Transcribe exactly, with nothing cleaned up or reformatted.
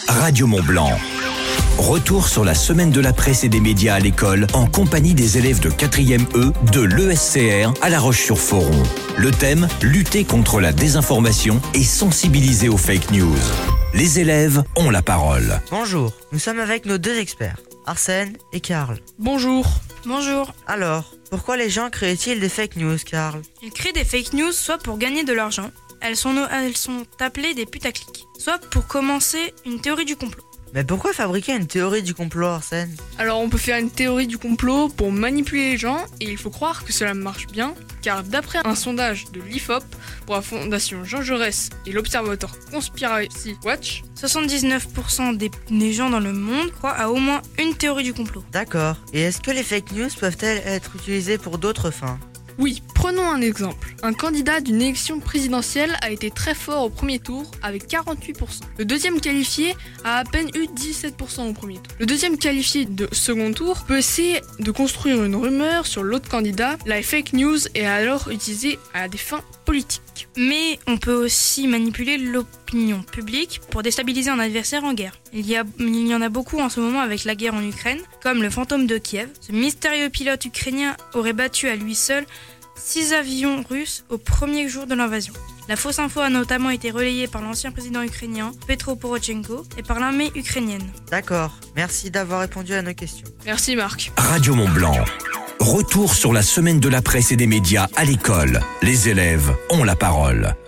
Radio Mont-Blanc. Retour sur la semaine de la presse et des médias à l'école en compagnie des élèves de quatrième E de l'E S C R à La Roche-sur-Foron. Le thème, lutter contre la désinformation et sensibiliser aux fake news. Les élèves ont la parole. Bonjour, nous sommes avec nos deux experts, Arsène et Karl. Bonjour. Bonjour. Alors, pourquoi les gens créent-ils des fake news, Karl? Ils créent des fake news soit pour gagner de l'argent, elles sont, elles sont appelées des putaclics, soit pour commencer une théorie du complot. Mais pourquoi fabriquer une théorie du complot, Arsène? Alors on peut faire une théorie du complot pour manipuler les gens et il faut croire que cela marche bien car d'après un sondage de l'I F O P pour la Fondation Jean Jaurès et l'Observatoire Conspiracy Watch, soixante-dix-neuf pour cent des, des gens dans le monde croient à au moins une théorie du complot. D'accord. Et est-ce que les fake news peuvent-elles être utilisées pour d'autres fins? Oui, prenons un exemple. Un candidat d'une élection présidentielle a été très fort au premier tour avec quarante-huit pour cent. Le deuxième qualifié a à peine eu dix-sept pour cent au premier tour. Le deuxième qualifié de second tour peut essayer de construire une rumeur sur l'autre candidat. La fake news est alors utilisée à des fins politiques. Mais on peut aussi manipuler l'opinion publique pour déstabiliser un adversaire en guerre. Il y, a, il y en a beaucoup en ce moment avec la guerre en Ukraine, comme le fantôme de Kiev. Ce mystérieux pilote ukrainien aurait battu à lui seul six avions russes au premier jour de l'invasion. La fausse info a notamment été relayée par l'ancien président ukrainien Petro Poroshenko et par l'armée ukrainienne. D'accord, merci d'avoir répondu à nos questions. Merci Marc. Radio Mont-Blanc. Retour sur la semaine de la presse et des médias à l'école. Les élèves ont la parole.